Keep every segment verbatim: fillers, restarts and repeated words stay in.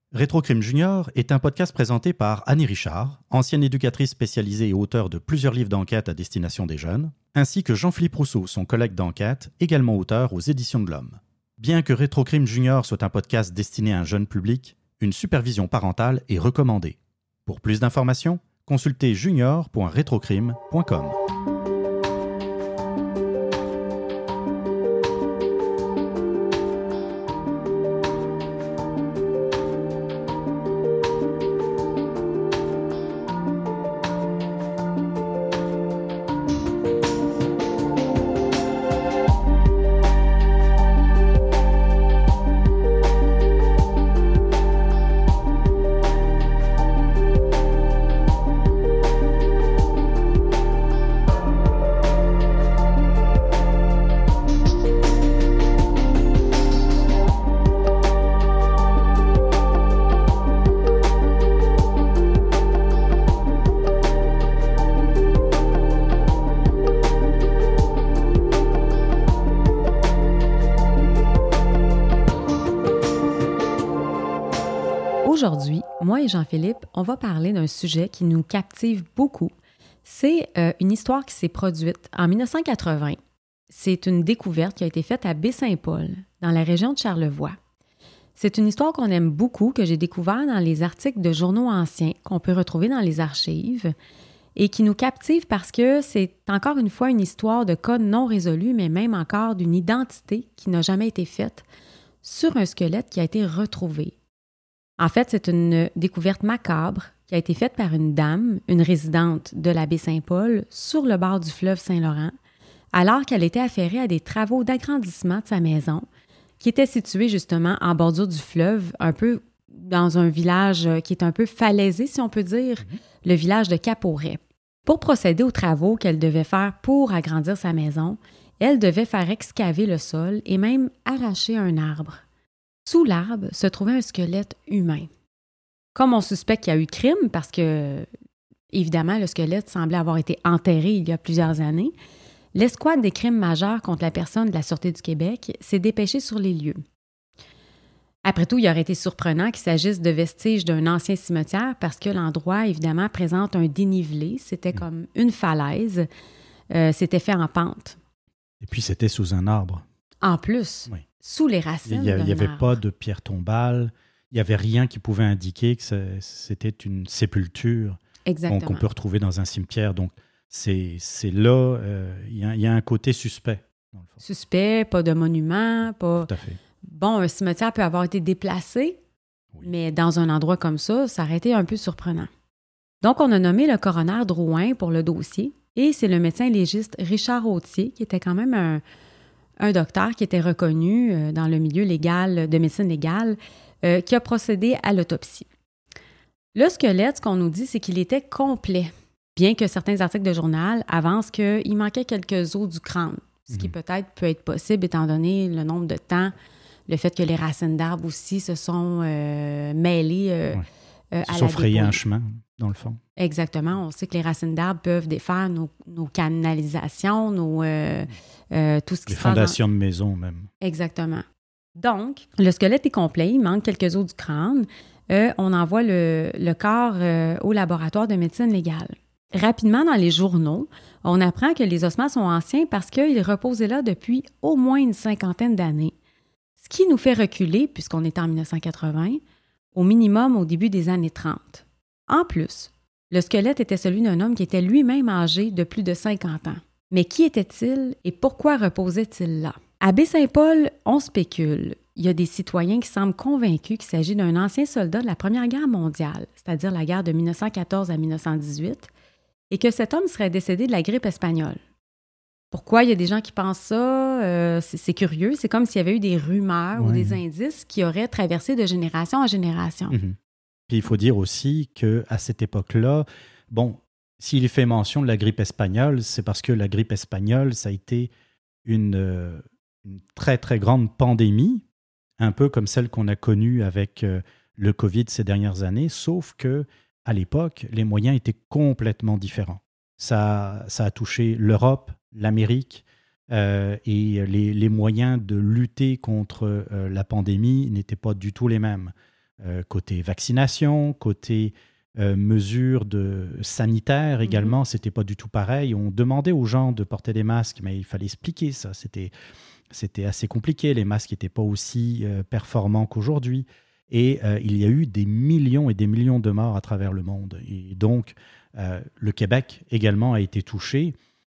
Rétrocrime Junior est un podcast présenté par Annie Richard, ancienne éducatrice spécialisée et auteure de plusieurs livres d'enquête à destination des jeunes, ainsi que Jean-Philippe Rousseau, son collègue d'enquête, également auteur aux Éditions de l'Homme. Bien que Rétrocrime Junior soit un podcast destiné à un jeune public, une supervision parentale est recommandée. Pour plus d'informations, consultez junior point rétrocrime point com. Aujourd'hui, moi et Jean-Philippe, on va parler d'un sujet qui nous captive beaucoup. C'est euh, une histoire qui s'est produite en dix-neuf cent quatre-vingts. C'est une découverte qui a été faite à Baie-Saint-Paul, dans la région de Charlevoix. C'est une histoire qu'on aime beaucoup, que j'ai découvert dans les articles de journaux anciens qu'on peut retrouver dans les archives et qui nous captive parce que c'est encore une fois une histoire de cas non résolus, mais même encore d'une identité qui n'a jamais été faite sur un squelette qui a été retrouvé. En fait, c'est une découverte macabre qui a été faite par une dame, une résidente de la Baie-Saint-Paul, sur le bord du fleuve Saint-Laurent, alors qu'elle était affairée à des travaux d'agrandissement de sa maison, qui était située justement en bordure du fleuve, un peu dans un village qui est un peu falaisé, si on peut dire, mmh. le village de Cap-au-Ret. Pour procéder aux travaux qu'elle devait faire pour agrandir sa maison, elle devait faire excaver le sol et même arracher un arbre. Sous l'arbre se trouvait un squelette humain. Comme on suspecte qu'il y a eu crime, parce que, évidemment, le squelette semblait avoir été enterré il y a plusieurs années, l'escouade des crimes majeurs contre la personne de la Sûreté du Québec s'est dépêchée sur les lieux. Après tout, il aurait été surprenant qu'il s'agisse de vestiges d'un ancien cimetière parce que l'endroit, évidemment, présente un dénivelé. C'était comme une falaise. Euh, c'était fait en pente. Et puis, c'était sous un arbre. En plus. Oui. Sous les racines. Il n'y avait pas de pierre tombale, il n'y avait rien qui pouvait indiquer que c'était une sépulture qu'on peut retrouver dans un cimetière. Donc, c'est, c'est là, euh, il y a, il y a un côté suspect. Dans le fond. Suspect, pas de monument, pas... Tout à fait. Bon, un cimetière peut avoir été déplacé, oui. mais dans un endroit comme ça, ça aurait été un peu surprenant. Donc, on a nommé le coroner Drouin pour le dossier et c'est le médecin légiste Richard Autier, qui était quand même un... un docteur qui était reconnu euh, dans le milieu légal, de médecine légale, euh, qui a procédé à l'autopsie. Le squelette, ce qu'on nous dit, c'est qu'il était complet, bien que certains articles de journal avancent qu'il manquait quelques os du crâne, ce mmh. qui peut-être peut être possible étant donné le nombre de temps, le fait que les racines d'arbres aussi se sont euh, mêlées euh, ouais. euh, à la sont frayées un chemin, dans le fond. Exactement. On sait que les racines d'arbres peuvent défaire nos, nos canalisations, nos, euh, euh, tout ce qui les se passe. Les fondations dans... de maison, même. Exactement. Donc, le squelette est complet, il manque quelques os du crâne. Euh, on envoie le, le corps euh, au laboratoire de médecine légale. Rapidement, dans les journaux, on apprend que les ossements sont anciens parce qu'ils reposaient là depuis au moins une cinquantaine d'années. Ce qui nous fait reculer, puisqu'on est en dix-neuf cent quatre-vingts, au minimum au début des années trente. En plus, le squelette était celui d'un homme qui était lui-même âgé de plus de cinquante ans. Mais qui était-il et pourquoi reposait-il là? À Baie-Saint-Paul, on spécule. Il y a des citoyens qui semblent convaincus qu'il s'agit d'un ancien soldat de la Première Guerre mondiale, c'est-à-dire la guerre de dix-neuf cent quatorze à dix-neuf cent dix-huit, et que cet homme serait décédé de la grippe espagnole. Pourquoi il y a des gens qui pensent ça? Euh, c'est, c'est curieux. C'est comme s'il y avait eu des rumeurs ouais. ou des indices qui auraient traversé de génération en génération. Mm-hmm. Puis il faut dire aussi qu'à cette époque-là, bon, s'il est fait mention de la grippe espagnole, c'est parce que la grippe espagnole, ça a été une, euh, une très, très grande pandémie, un peu comme celle qu'on a connue avec euh, le COVID ces dernières années, sauf qu'à l'époque, les moyens étaient complètement différents. Ça, ça a touché l'Europe, l'Amérique, euh, et les, les moyens de lutter contre euh, la pandémie n'étaient pas du tout les mêmes. euh, côté vaccination, côté euh, mesures de, sanitaires également, mm-hmm. c'était pas du tout pareil. On demandait aux gens de porter des masques, mais il fallait expliquer ça. C'était, c'était assez compliqué. Les masques n'étaient pas aussi euh, performants qu'aujourd'hui. Et euh, il y a eu des millions et des millions de morts à travers le monde. Et donc, euh, le Québec également a été touché.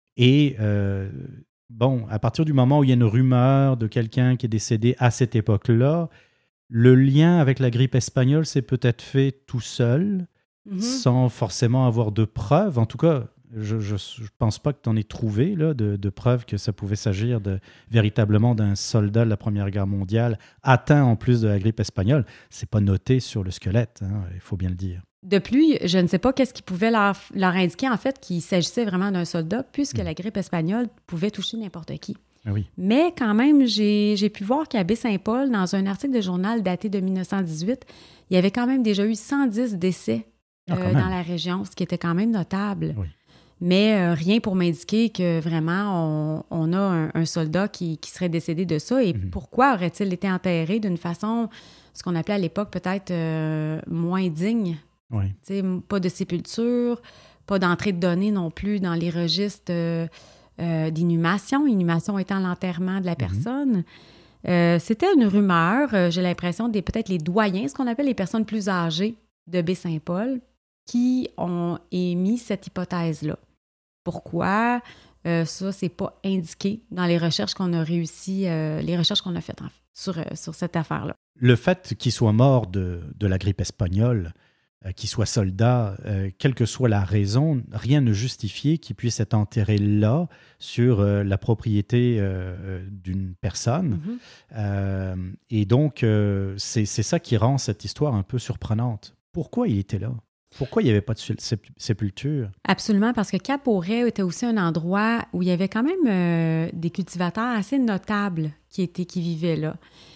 Et euh, bon, à partir du moment où il y a une rumeur de quelqu'un qui est décédé à cette époque-là, le lien avec la grippe espagnole s'est peut-être fait tout seul, mm-hmm. sans forcément avoir de preuves. En tout cas, je ne pense pas que tu en aies trouvé là, de, de preuves que ça pouvait s'agir de, véritablement d'un soldat de la Première Guerre mondiale atteint en plus de la grippe espagnole. Ce n'est pas noté sur le squelette, hein, il faut bien le dire. De plus, je ne sais pas qu'est-ce qui pouvait leur, leur indiquer en fait qu'il s'agissait vraiment d'un soldat, puisque mmh. la grippe espagnole pouvait toucher n'importe qui. Ah oui. Mais quand même, j'ai, j'ai pu voir qu'à Baie-Saint-Paul, dans un article de journal daté de dix-neuf cent dix-huit, il y avait quand même déjà eu cent dix décès euh, ah, dans la région, ce qui était quand même notable. Oui. Mais euh, rien pour m'indiquer que vraiment, on, on a un, un soldat qui, qui serait décédé de ça. Et mmh. pourquoi aurait-il été enterré d'une façon, ce qu'on appelait à l'époque peut-être euh, moins digne? Oui. Pas de sépulture, pas d'entrée de données non plus dans les registres euh, euh, d'inhumation, inhumation étant l'enterrement de la personne. Mm-hmm. Euh, c'était une rumeur, euh, j'ai l'impression, des peut-être les doyens, ce qu'on appelle les personnes plus âgées de Baie-Saint-Paul, qui ont émis cette hypothèse-là. Pourquoi? Euh, ça, c'est pas indiqué dans les recherches qu'on a réussi, euh, les recherches qu'on a faites en fait, sur, euh, sur cette affaire-là. Le fait qu'il soit mort de, de la grippe espagnole, Euh, qu'il soit soldat, euh, quelle que soit la raison, rien ne justifiait qu'il puisse être enterré là, sur euh, la propriété euh, d'une personne. Mm-hmm. Euh, et donc, euh, c'est, c'est ça qui rend cette histoire un peu surprenante. Pourquoi il était là? Pourquoi il n'y avait pas de sépulture? Absolument, parce que Cap-aux-Raies était aussi un endroit où il y avait quand même euh, des cultivateurs assez notables qui, étaient, qui vivaient là.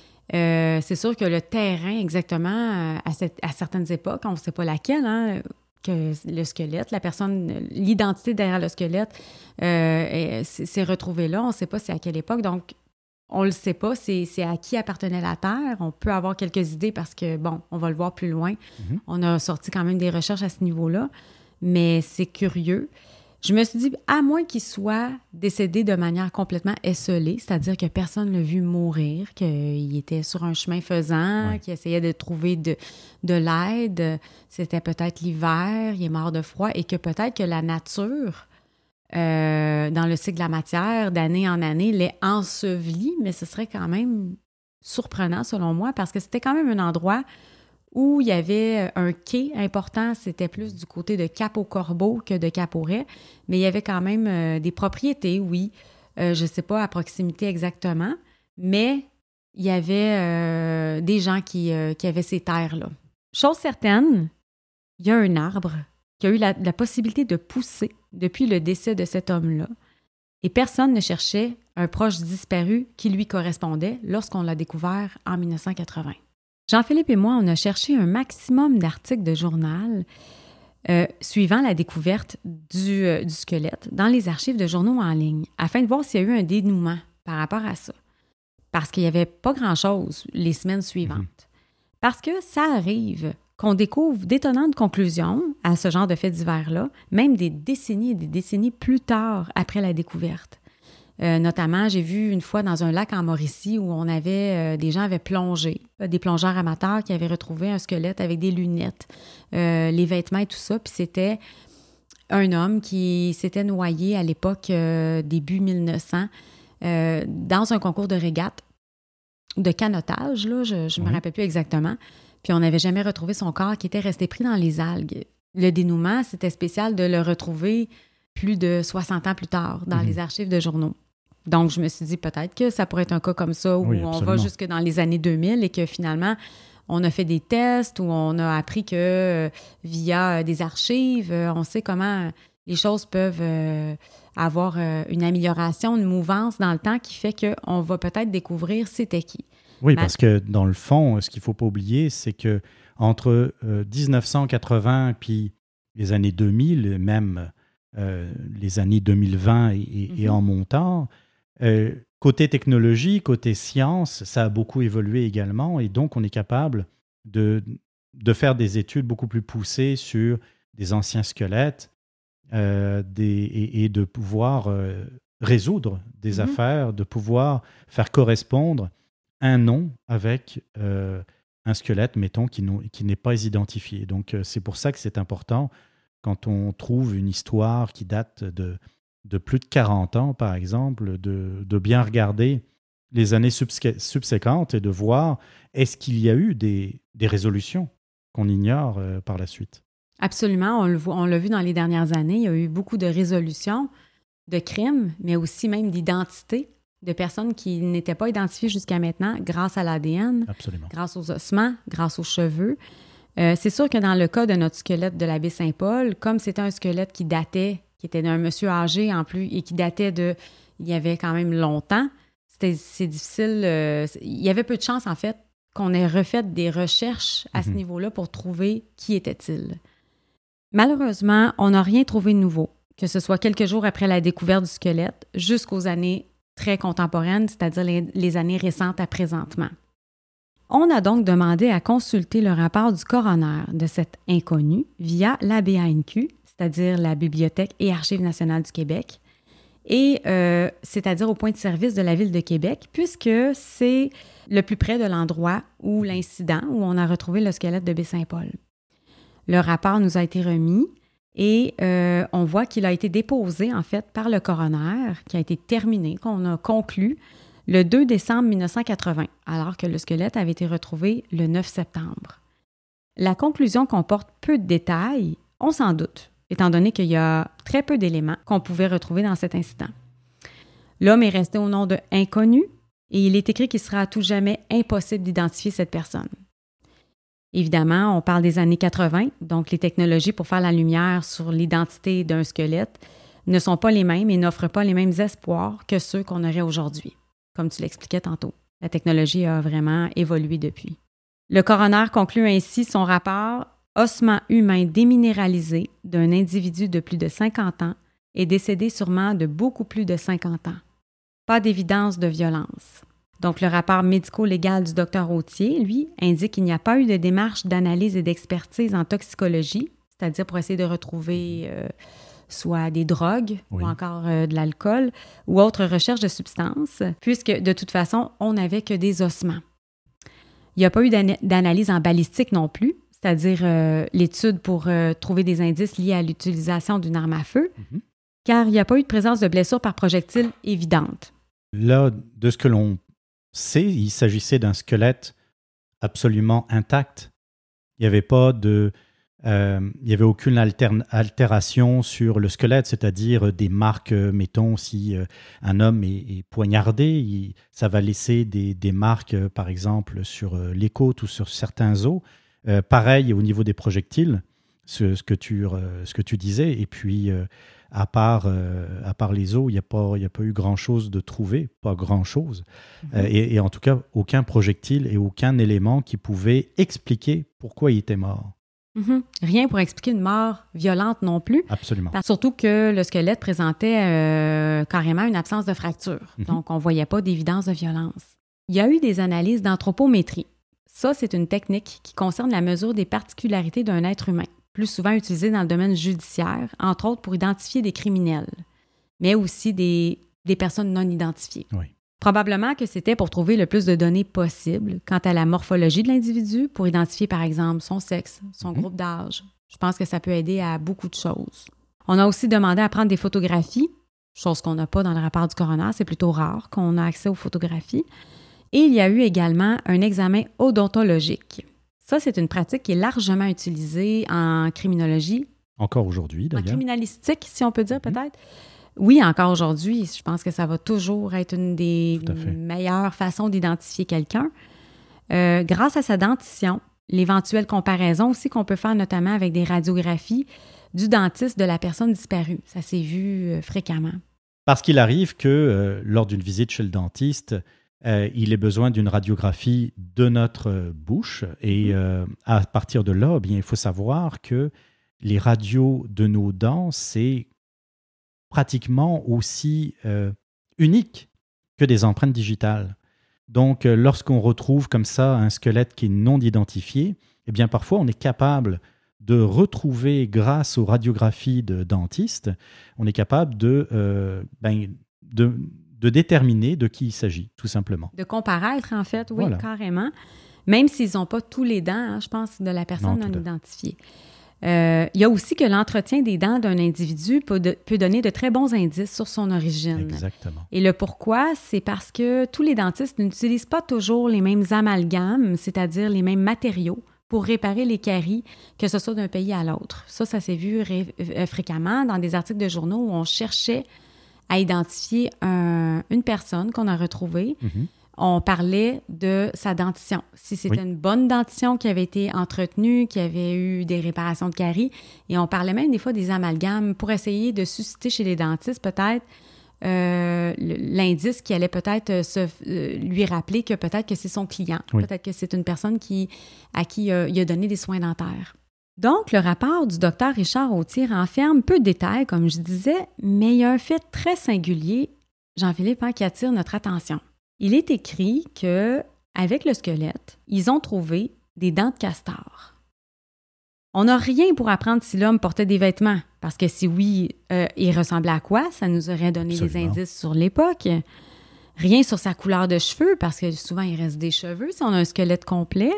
Euh, c'est sûr que le terrain, exactement, à, cette, à certaines époques, on ne sait pas laquelle, hein, que le squelette, la personne, l'identité derrière le squelette euh, s'est retrouvée là. On ne sait pas c'est à quelle époque. Donc, on ne le sait pas. C'est, c'est à qui appartenait la terre. On peut avoir quelques idées parce que, bon, on va le voir plus loin. Mm-hmm. On a sorti quand même des recherches à ce niveau-là. Mais c'est curieux. Je me suis dit, à moins qu'il soit décédé de manière complètement esselée, c'est-à-dire que personne ne l'a vu mourir, qu'il était sur un chemin faisant, oui. qu'il essayait de trouver de, de l'aide, c'était peut-être l'hiver, il est mort de froid, et que peut-être que la nature, euh, dans le cycle de la matière, d'année en année, l'ait enseveli, mais ce serait quand même surprenant, selon moi, parce que c'était quand même un endroit où il y avait un quai important, c'était plus du côté de Cap-aux-Corbeaux que de Cap-aux-Raies, mais il y avait quand même euh, des propriétés, oui, euh, je ne sais pas à proximité exactement, mais il y avait euh, des gens qui, euh, qui avaient ces terres-là. Chose certaine, il y a un arbre qui a eu la, la possibilité de pousser depuis le décès de cet homme-là, et personne ne cherchait un proche disparu qui lui correspondait lorsqu'on l'a découvert en dix-neuf cent quatre-vingts. Jean-Philippe et moi, on a cherché un maximum d'articles de journal euh, suivant la découverte du, euh, du squelette dans les archives de journaux en ligne, afin de voir s'il y a eu un dénouement par rapport à ça. Parce qu'il n'y avait pas grand-chose les semaines suivantes. Mmh. Parce que ça arrive qu'on découvre d'étonnantes conclusions à ce genre de faits divers-là, même des décennies et des décennies plus tard après la découverte. Euh, notamment, j'ai vu une fois dans un lac en Mauricie où on avait, euh, des gens avaient plongé, euh, des plongeurs amateurs qui avaient retrouvé un squelette avec des lunettes, euh, les vêtements et tout ça. Puis c'était un homme qui s'était noyé à l'époque, euh, début mille neuf cents, euh, dans un concours de régate, de canotage, là, je ne me oui. rappelle plus exactement. Puis on n'avait jamais retrouvé son corps qui était resté pris dans les algues. Le dénouement, c'était spécial de le retrouver plus de soixante ans plus tard dans mmh. les archives de journaux. Donc, je me suis dit peut-être que ça pourrait être un cas comme ça où oui, on va jusque dans les années deux mille et que finalement, on a fait des tests où on a appris que euh, via euh, des archives, euh, on sait comment les choses peuvent euh, avoir euh, une amélioration, une mouvance dans le temps qui fait qu'on va peut-être découvrir c'était qui. Oui, parce que dans le fond, ce qu'il ne faut pas oublier, c'est que entre euh, dix-neuf cent quatre-vingts puis les années deux mille, même euh, les années deux mille vingt et, et, mm-hmm. et en montant, euh, côté technologie, côté science, ça a beaucoup évolué également et donc on est capable de, de faire des études beaucoup plus poussées sur des anciens squelettes euh, des, et, et de pouvoir euh, résoudre des Mhm. affaires, de pouvoir faire correspondre un nom avec euh, un squelette, mettons, qui, n'ont- qui n'est pas identifié. Donc, euh, c'est pour ça que c'est important quand on trouve une histoire qui date de, de plus de quarante ans, par exemple, de, de bien regarder les années subsé- subséquentes et de voir est-ce qu'il y a eu des, des résolutions qu'on ignore euh, par la suite. Absolument, on le voit, on l'a vu dans les dernières années, il y a eu beaucoup de résolutions de crimes, mais aussi même d'identités de personnes qui n'étaient pas identifiées jusqu'à maintenant grâce à l'A D N, Absolument. grâce aux ossements, grâce aux cheveux. Euh, c'est sûr que dans le cas de notre squelette de l'abbé Saint-Paul, comme c'était un squelette qui datait, qui était d'un monsieur âgé en plus et qui datait de, il y avait quand même longtemps, c'était, c'est difficile, euh, il y avait peu de chance en fait qu'on ait refait des recherches à ce Mhm. niveau-là pour trouver qui était-il. Malheureusement, on n'a rien trouvé de nouveau, que ce soit quelques jours après la découverte du squelette jusqu'aux années très contemporaines, c'est-à-dire les, les années récentes à présentement. On a donc demandé à consulter le rapport du coroner de cet inconnu via la B A N Q, c'est-à-dire la Bibliothèque et Archives nationales du Québec, et euh, c'est-à-dire au point de service de la Ville de Québec, puisque c'est le plus près de l'endroit où l'incident, où on a retrouvé le squelette de Baie-Saint-Paul. Le rapport nous a été remis et euh, on voit qu'il a été déposé, en fait, par le coroner, qui a été terminé, qu'on a conclu le deux décembre mille neuf cent quatre-vingts, alors que le squelette avait été retrouvé le neuf septembre. La conclusion comporte peu de détails, on s'en doute, étant donné qu'il y a très peu d'éléments qu'on pouvait retrouver dans cet incident. L'homme est resté au nom de inconnu et il est écrit qu'il sera à tout jamais impossible d'identifier cette personne. Évidemment, on parle des années quatre-vingts, donc les technologies pour faire la lumière sur l'identité d'un squelette ne sont pas les mêmes et n'offrent pas les mêmes espoirs que ceux qu'on aurait aujourd'hui, comme tu l'expliquais tantôt. La technologie a vraiment évolué depuis. Le coroner conclut ainsi son rapport « Ossement humain déminéralisé d'un individu de plus de cinquante ans et décédé sûrement de beaucoup plus de cinquante ans. Pas d'évidence de violence. » Donc, le rapport médico-légal du docteur Authier, lui, indique qu'il n'y a pas eu de démarche d'analyse et d'expertise en toxicologie, c'est-à-dire pour essayer de retrouver euh, soit des drogues Oui. ou encore euh, de l'alcool ou autre recherche de substances, puisque de toute façon, on n'avait que des ossements. Il n'y a pas eu d'ana- d'analyse en balistique non plus, c'est-à-dire euh, l'étude pour euh, trouver des indices liés à l'utilisation d'une arme à feu, Mhm. car il n'y a pas eu de présence de blessures par projectile évidente. Là, de ce que l'on sait, il s'agissait d'un squelette absolument intact. Il n'y avait pas de, euh, il y avait aucune alterne- altération sur le squelette, c'est-à-dire des marques, euh, mettons, si euh, un homme est, est poignardé, il- ça va laisser des, des marques, euh, par exemple, sur euh, les côtes ou sur certains os. Euh, pareil au niveau des projectiles, ce, ce que, tu, euh, ce que tu disais. Et puis, euh, à, part, euh, à part les os, il n'y a, pas- il y a pas eu grand-chose de trouvé, pas grand-chose. Mhm. Euh, et, et en tout cas, aucun projectile et aucun élément qui pouvait expliquer pourquoi il était mort. Mhm. Rien pour expliquer une mort violente non plus. Absolument. Par- Surtout que le squelette présentait euh, carrément une absence de fracture. Mhm. Donc, on ne voyait pas d'évidence de violence. Il y a eu des analyses d'anthropométrie. Ça, c'est une technique qui concerne la mesure des particularités d'un être humain, plus souvent utilisée dans le domaine judiciaire, entre autres pour identifier des criminels, mais aussi des, des personnes non identifiées. Oui. Probablement que c'était pour trouver le plus de données possible quant à la morphologie de l'individu, pour identifier par exemple son sexe, son Mhm. groupe d'âge. Je pense que ça peut aider à beaucoup de choses. On a aussi demandé à prendre des photographies, chose qu'on n'a pas dans le rapport du coroner, c'est plutôt rare qu'on a accès aux photographies. Et il y a eu également un examen odontologique. Ça, c'est une pratique qui est largement utilisée en criminologie, Encore aujourd'hui, en d'ailleurs. criminalistique, si on peut dire Mhm. peut-être. Oui, encore aujourd'hui, je pense que ça va toujours être une des Tout à fait. meilleures façons d'identifier quelqu'un. Euh, grâce à sa dentition, l'éventuelle comparaison aussi qu'on peut faire notamment avec des radiographies du dentiste de la personne disparue. Ça s'est vu euh, fréquemment. Parce qu'il arrive que euh, lors d'une visite chez le dentiste, euh, il ait besoin d'une radiographie de notre euh, bouche. Et euh, à partir de là, eh bien, il faut savoir que les radios de nos dents, c'est pratiquement aussi euh, unique que des empreintes digitales. Donc, euh, lorsqu'on retrouve comme ça un squelette qui est non identifié, eh bien, parfois, on est capable de retrouver, grâce aux radiographies de dentistes, on est capable de, euh, ben, de, de déterminer de qui il s'agit, tout simplement. De comparaître, en fait, oui, Voilà. carrément. Même s'ils n'ont pas tous les dents, hein, je pense, de la personne non, non identifiée. Euh, il y a aussi que l'entretien des dents d'un individu peut, de, peut donner de très bons indices sur son origine. Exactement. Et le pourquoi, c'est parce que tous les dentistes n'utilisent pas toujours les mêmes amalgames, c'est-à-dire les mêmes matériaux, pour réparer les caries, que ce soit d'un pays à l'autre. Ça, ça s'est vu ré- euh, fréquemment dans des articles de journaux où on cherchait à identifier un, une personne qu'on a retrouvée. Mm-hmm. On parlait de sa dentition. Si c'était oui. une bonne dentition qui avait été entretenue, qui avait eu des réparations de caries, et on parlait même des fois des amalgames pour essayer de susciter chez les dentistes peut-être euh, l'indice qui allait peut-être se, euh, lui rappeler que peut-être que c'est son client, oui. peut-être que c'est une personne qui, à qui euh, il a donné des soins dentaires. Donc, le rapport du docteur Richard Authier renferme peu de détails, comme je disais, mais il y a un fait très singulier, Jean-Philippe, hein, qui attire notre attention. Il est écrit qu'avec le squelette, ils ont trouvé des dents de castor. On n'a rien pour apprendre si l'homme portait des vêtements, parce que si oui, euh, il ressemblait à quoi? Ça nous aurait donné Absolument. Des indices sur l'époque. Rien sur sa couleur de cheveux, parce que souvent, il reste des cheveux si on a un squelette complet,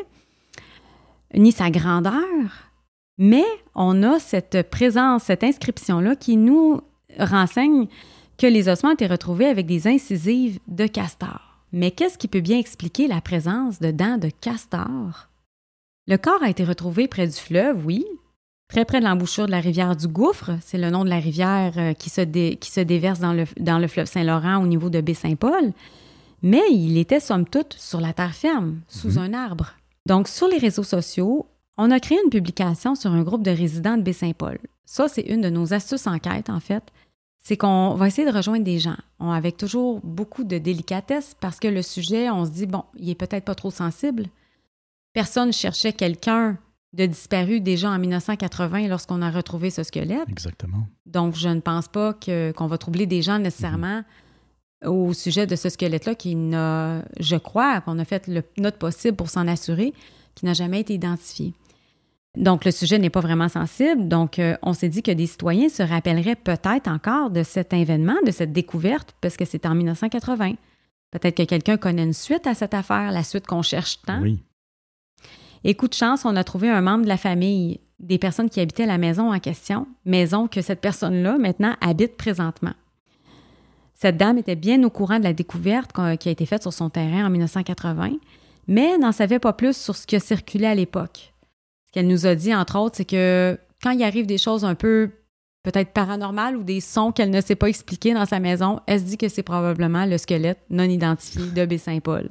ni sa grandeur. Mais on a cette présence, cette inscription-là qui nous renseigne que les ossements ont été retrouvés avec des incisives de castor. Mais qu'est-ce qui peut bien expliquer la présence de dents de castor? Le corps a été retrouvé près du fleuve, oui, très près de l'embouchure de la rivière du Gouffre. C'est le nom de la rivière qui se, dé, qui se déverse dans le, dans le fleuve Saint-Laurent au niveau de Baie-Saint-Paul. Mais il était, somme toute, sur la terre ferme, sous mmh. un arbre. Donc, sur les réseaux sociaux, on a créé une publication sur un groupe de résidents de Baie-Saint-Paul. Ça, c'est une de nos astuces enquêtes, en fait. C'est qu'on va essayer de rejoindre des gens, on, avec toujours beaucoup de délicatesse, parce que le sujet, on se dit, bon, il est peut-être pas trop sensible. Personne cherchait quelqu'un de disparu déjà en dix-neuf cent quatre-vingts lorsqu'on a retrouvé ce squelette. Exactement. Donc, je ne pense pas que, qu'on va troubler des gens nécessairement mmh. au sujet de ce squelette-là qui n'a, je crois, qu'on a fait le, notre possible pour s'en assurer, qui n'a jamais été identifié. Donc, le sujet n'est pas vraiment sensible. Donc, euh, on s'est dit que des citoyens se rappelleraient peut-être encore de cet événement, de cette découverte, parce que c'était en dix-neuf cent quatre-vingts. Peut-être que quelqu'un connaît une suite à cette affaire, la suite qu'on cherche tant. Oui. Et coup de chance, on a trouvé un membre de la famille, des personnes qui habitaient la maison en question, maison que cette personne-là, maintenant, habite présentement. Cette dame était bien au courant de la découverte qui a été faite sur son terrain en dix-neuf cent quatre-vingts, mais n'en savait pas plus sur ce qui a circulé à l'époque. Ce qu'elle nous a dit, entre autres, c'est que quand il arrive des choses un peu peut-être paranormales ou des sons qu'elle ne sait pas expliquer dans sa maison, elle se dit que c'est probablement le squelette non identifié de Baie-Saint-Paul.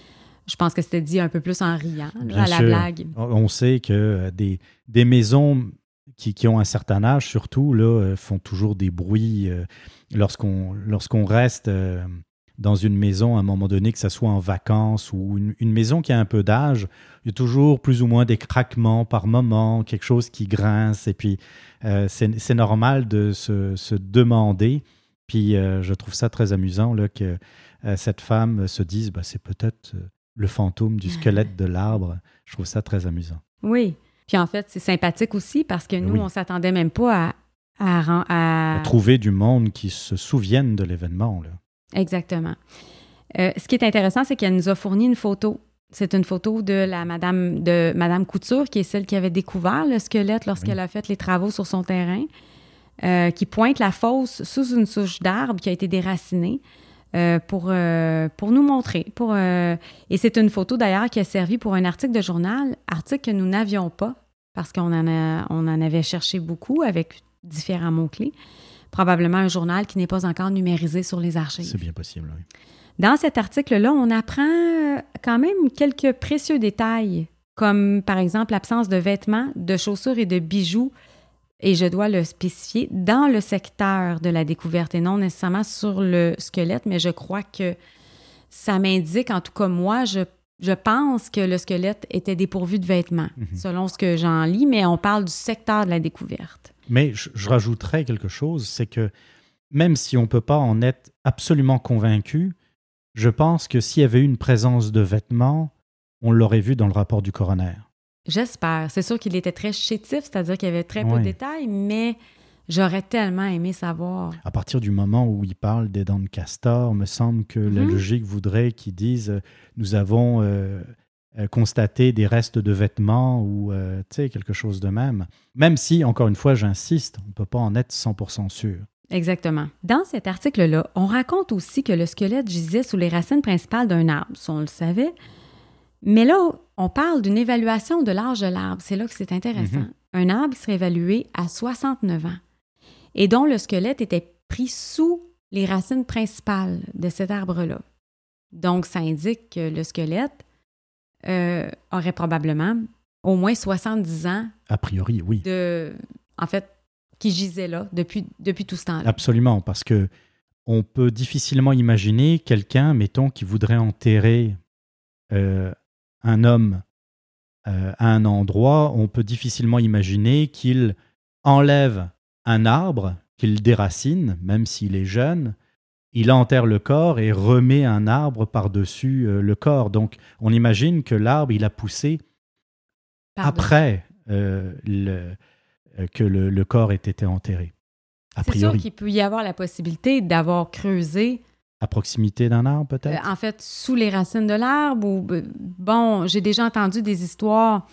Je pense que c'était dit un peu plus en riant, là, à la sûr. blague. On sait que des, des maisons qui, qui ont un certain âge, surtout, là, font toujours des bruits. Euh, lorsqu'on, lorsqu'on reste euh, dans une maison, à un moment donné, que ce soit en vacances ou une, une maison qui a un peu d'âge, il y a toujours plus ou moins des craquements par moment, quelque chose qui grince. Et puis, euh, c'est, c'est normal de se, se demander. Puis, euh, je trouve ça très amusant là, que euh, cette femme se dise bah, c'est peut-être le fantôme du squelette de l'arbre. Je trouve ça très amusant. Oui. Puis, en fait, c'est sympathique aussi parce que nous, oui. on ne s'attendait même pas à, à, à... à trouver du monde qui se souvienne de l'événement. Là. Exactement. Euh, ce qui est intéressant, c'est qu'elle nous a fourni une photo. C'est une photo de la madame, de Madame Couture, qui est celle qui avait découvert le squelette lorsqu'elle oui. a fait les travaux sur son terrain, euh, qui pointe la fosse sous une souche d'arbre qui a été déracinée euh, pour, euh, pour nous montrer. Pour, euh, et c'est une photo d'ailleurs qui a servi pour un article de journal, article que nous n'avions pas, parce qu'on en, a, on en avait cherché beaucoup avec différents mots-clés. Probablement un journal qui n'est pas encore numérisé sur les archives. C'est bien possible, oui. Dans cet article-là, on apprend quand même quelques précieux détails, comme par exemple l'absence de vêtements, de chaussures et de bijoux, et je dois le spécifier, dans le secteur de la découverte et non nécessairement sur le squelette, mais je crois que ça m'indique, en tout cas moi, je, je pense que le squelette était dépourvu de vêtements, mm-hmm. selon ce que j'en lis, mais on parle du secteur de la découverte. Mais je, je rajouterais quelque chose, c'est que même si on ne peut pas en être absolument convaincu, je pense que s'il y avait eu une présence de vêtements, on l'aurait vu dans le rapport du coroner. J'espère. C'est sûr qu'il était très chétif, c'est-à-dire qu'il y avait très peu Ouais. de détails, mais j'aurais tellement aimé savoir. À partir du moment où il parle des dents de castor, me semble que la Mhm. logique voudrait qu'ils disent euh, nous avons euh, euh, constaté des restes de vêtements ou euh, tu sais, quelque chose de même. Même si, encore une fois, j'insiste, on ne peut pas en être cent pour cent sûr. Exactement. Dans cet article-là, on raconte aussi que le squelette gisait sous les racines principales d'un arbre, ça on le savait. Mais là, on parle d'une évaluation de l'âge de l'arbre. C'est là que c'est intéressant. Mhm. Un arbre qui serait évalué à soixante-neuf ans et dont le squelette était pris sous les racines principales de cet arbre-là. Donc, ça indique que le squelette euh, aurait probablement au moins soixante-dix ans A priori, oui. de, en fait, qui gisait là depuis, depuis tout ce temps-là. Absolument, parce que on peut difficilement imaginer quelqu'un, mettons, qui voudrait enterrer euh, un homme euh, à un endroit. On peut difficilement imaginer qu'il enlève un arbre, qu'il déracine, même s'il est jeune, il enterre le corps et remet un arbre par-dessus euh, le corps. Donc, on imagine que l'arbre, il a poussé Par-dessus. après euh, le, euh, que le, le corps ait été enterré. A C'est sûr priori, qu'il peut y avoir la possibilité d'avoir creusé, à proximité d'un arbre, euh, peut-être? en fait, sous les racines de l'arbre. Ou, euh, bon, j'ai déjà entendu des histoires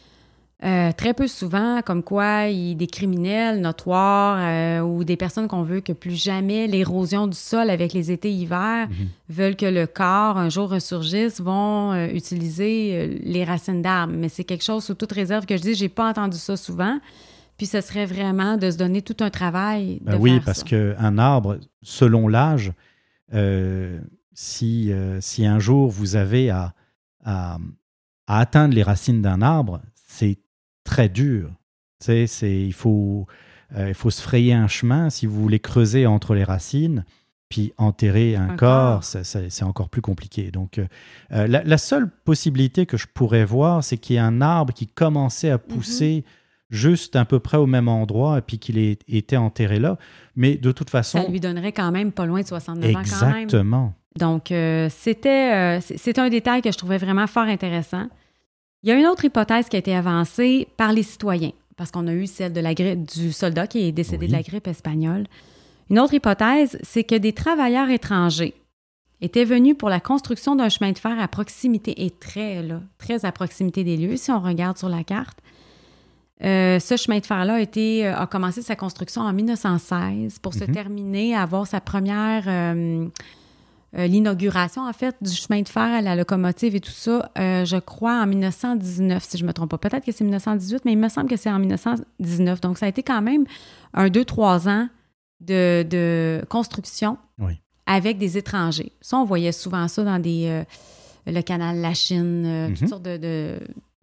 euh, très peu souvent, comme quoi il, des criminels notoires euh, ou des personnes qu'on veut que plus jamais l'érosion du sol avec les étés-hivers Mhm. veulent que le corps un jour ressurgisse, vont euh, utiliser euh, les racines d'arbres. Mais c'est quelque chose sous toute réserve que je dis, j'ai pas entendu ça souvent. Puis ce serait vraiment de se donner tout un travail de Ben oui, faire parce ça. qu'un arbre, selon l'âge, euh, si, euh, si un jour vous avez à, à, à atteindre les racines d'un arbre, c'est très dur. Tu sais, c'est, il, faut, euh, il faut se frayer un chemin si vous voulez creuser entre les racines, puis enterrer un, Un corps, corps. ça- ça- c'est encore plus compliqué. Donc, euh, euh, la, la seule possibilité que je pourrais voir, c'est qu'il y ait un arbre qui commençait à pousser juste à peu près au même endroit et puis qu'il ait été enterré là. Mais de toute façon, Ça lui donnerait quand même pas loin de soixante-neuf ans quand même. exactement. Donc, euh, c'était euh, c'est c'est un détail que je trouvais vraiment fort intéressant. Il y a une autre hypothèse qui a été avancée par les citoyens, parce qu'on a eu celle de la grippe, du soldat qui est décédé Oui. de la grippe espagnole. Une autre hypothèse, c'est que des travailleurs étrangers étaient venus pour la construction d'un chemin de fer à proximité, et très, là, très à proximité des lieux, si on regarde sur la carte. Euh, ce chemin de fer-là a, été, euh, a commencé sa construction en mille neuf cent seize pour se Mhm. terminer, avoir sa première... euh, euh, l'inauguration, en fait, du chemin de fer à la locomotive et tout ça, euh, je crois, en mille neuf cent dix-neuf, si je ne me trompe pas. Peut-être que c'est mille neuf cent dix-huit, mais il me semble que c'est en mille neuf cent dix-neuf. Donc, ça a été quand même un deux, trois ans de, de construction Oui. avec des étrangers. Ça, on voyait souvent ça dans des, euh, le canal La Chine, euh, Mhm. toutes sortes de, de,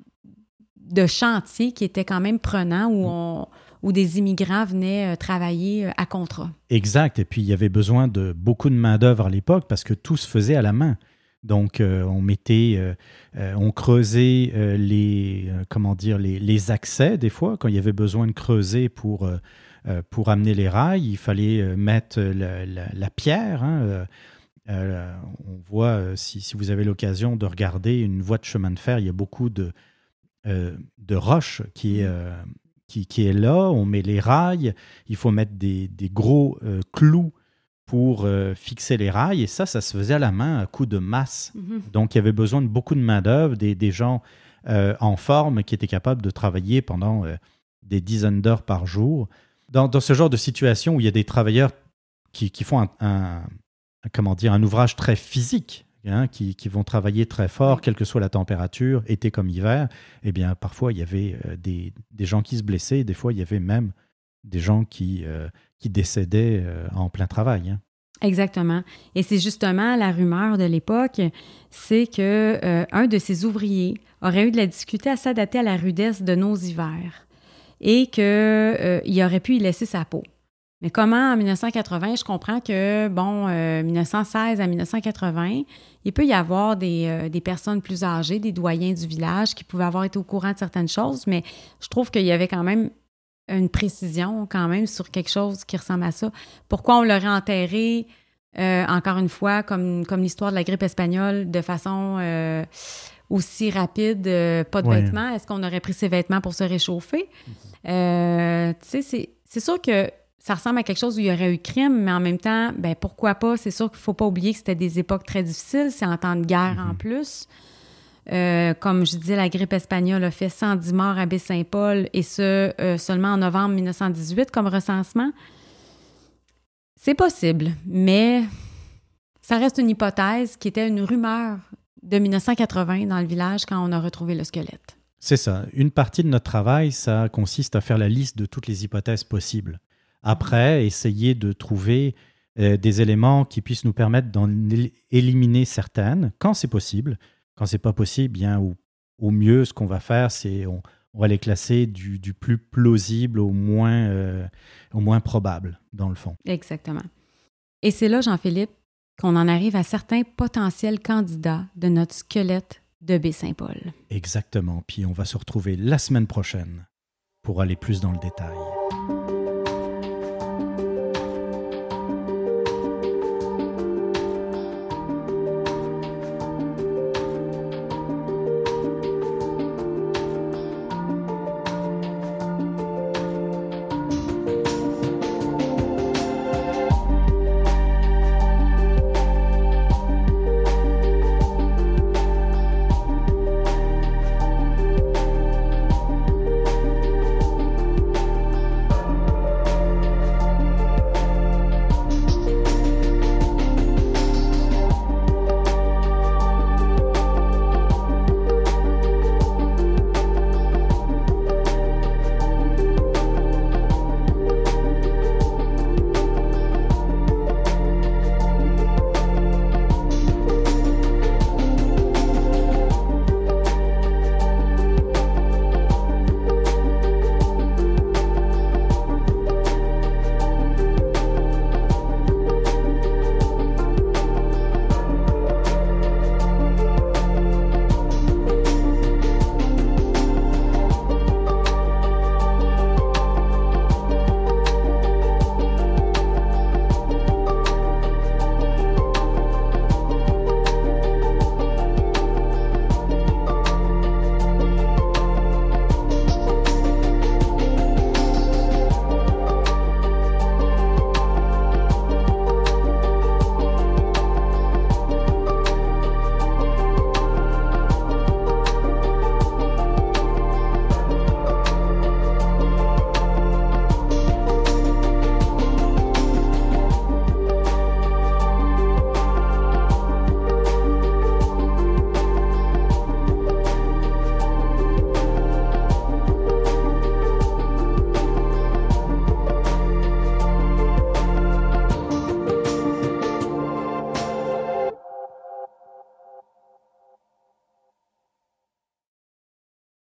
de chantiers qui étaient quand même prenants où, on, où des immigrants venaient euh, travailler euh, à contrat. Exact. Et puis, il y avait besoin de beaucoup de main-d'œuvre à l'époque parce que tout se faisait à la main. Donc, euh, on mettait, euh, euh, on creusait euh, les, euh, comment dire, les, les accès, des fois, quand il y avait besoin de creuser pour, euh, euh, pour amener les rails, il fallait euh, mettre la, la, la pierre. Hein, euh, euh, on voit, euh, si, si vous avez l'occasion de regarder une voie de chemin de fer, il y a beaucoup de, euh, de roches qui est, euh, qui, qui est là. On met les rails, il faut mettre des, des gros euh, clous pour euh, fixer les rails. Et ça, ça se faisait à la main à coup de masse. Mm-hmm. Donc, il y avait besoin de beaucoup de main-d'œuvre, des, des gens euh, en forme qui étaient capables de travailler pendant euh, des dizaines d'heures par jour. Dans, dans ce genre de situation où il y a des travailleurs qui, qui font un, un, comment dire, un ouvrage très physique, hein, qui, qui vont travailler très fort, quelle que soit la température, été comme hiver, eh bien, parfois, il y avait euh, des, des gens qui se blessaient. Des fois, il y avait même des gens qui, euh, qui décédaient euh, en plein travail. Hein. Exactement. Et c'est justement la rumeur de l'époque, c'est que euh, un de ces ouvriers aurait eu de la difficulté à s'adapter à la rudesse de nos hivers et qu'il euh, aurait pu y laisser sa peau. Mais comment en mille neuf cent quatre-vingts, je comprends que, bon, euh, mille neuf cent seize à mille neuf cent quatre-vingts, il peut y avoir des, euh, des personnes plus âgées, des doyens du village qui pouvaient avoir été au courant de certaines choses, mais je trouve qu'il y avait quand même une précision quand même sur quelque chose qui ressemble à ça. Pourquoi on l'aurait enterré euh, encore une fois, comme, comme l'histoire de la grippe espagnole, de façon euh, aussi rapide, euh, pas de Ouais. vêtements. Est-ce qu'on aurait pris ces vêtements pour se réchauffer? Euh, tu sais, c'est, c'est sûr que ça ressemble à quelque chose où il y aurait eu crime, mais en même temps, ben pourquoi pas? C'est sûr qu'il ne faut pas oublier que c'était des époques très difficiles. C'est en temps de guerre mm-hmm. en plus. Euh, comme je disais, la grippe espagnole a fait cent dix morts à Baie-Saint-Paul, et ce, euh, seulement en novembre dix-neuf cent dix-huit comme recensement. C'est possible, mais ça reste une hypothèse qui était une rumeur de dix-neuf cent quatre-vingts dans le village quand on a retrouvé le squelette. C'est ça. Une partie de notre travail, ça consiste à faire la liste de toutes les hypothèses possibles. Après, essayer de trouver euh, des éléments qui puissent nous permettre d'en éliminer certaines, quand c'est possible. Quand c'est pas possible, bien, au, au mieux, ce qu'on va faire, c'est on, on va les classer du, du plus plausible au moins, euh, au moins probable, dans le fond. Exactement. Et c'est là, Jean-Philippe, qu'on en arrive à certains potentiels candidats de notre squelette de Baie-Saint-Paul. Exactement. Puis on va se retrouver la semaine prochaine pour aller plus dans le détail.